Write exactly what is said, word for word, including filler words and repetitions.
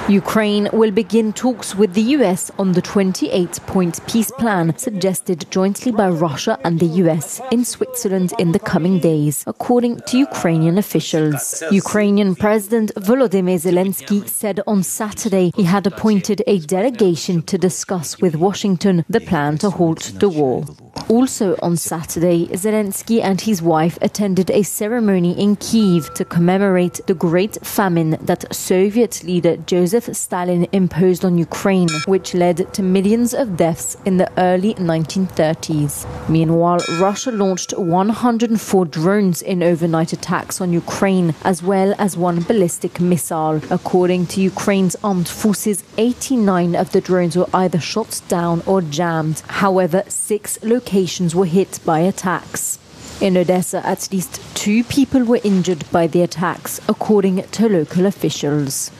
Ukraine will begin talks with the U S on the twenty-eight point peace plan suggested jointly by Russia and the U S in Switzerland in the coming days, according to Ukrainian officials. Ukrainian President Volodymyr Zelensky said on Saturday he had appointed a delegation to discuss with Washington the plan to halt the war. Also on Saturday, Zelensky and his wife attended a ceremony in Kyiv to commemorate the Great Famine that Soviet leader Joseph Stalin imposed on Ukraine, which led to millions of deaths in the early nineteen thirties. Meanwhile, Russia launched one hundred four drones in overnight attacks on Ukraine, as well as one ballistic missile. According to Ukraine's armed forces, eighty-nine of the drones were either shot down or jammed. However, six locations were hit by attacks. In Odessa, at least two people were injured by the attacks, according to local officials.